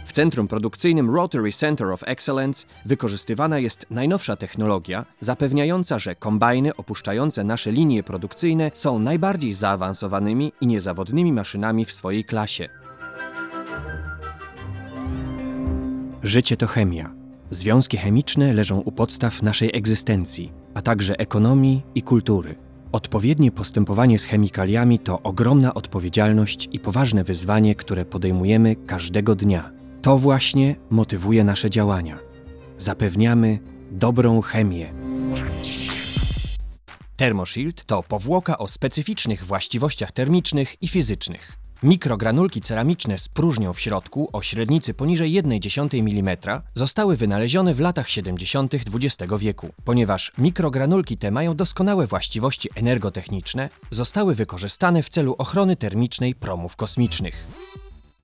W centrum produkcyjnym Rotary Center of Excellence wykorzystywana jest najnowsza technologia, zapewniająca, że kombajny opuszczające nasze linie produkcyjne są najbardziej zaawansowanymi i niezawodnymi maszynami w swojej klasie. Życie to chemia. Związki chemiczne leżą u podstaw naszej egzystencji, a także ekonomii i kultury. Odpowiednie postępowanie z chemikaliami to ogromna odpowiedzialność i poważne wyzwanie, które podejmujemy każdego dnia. To właśnie motywuje nasze działania. Zapewniamy dobrą chemię. ThermoShield to powłoka o specyficznych właściwościach termicznych i fizycznych. Mikrogranulki ceramiczne z próżnią w środku o średnicy poniżej 0,1 mm zostały wynalezione w latach 70. XX wieku. Ponieważ mikrogranulki te mają doskonałe właściwości energotechniczne, zostały wykorzystane w celu ochrony termicznej promów kosmicznych.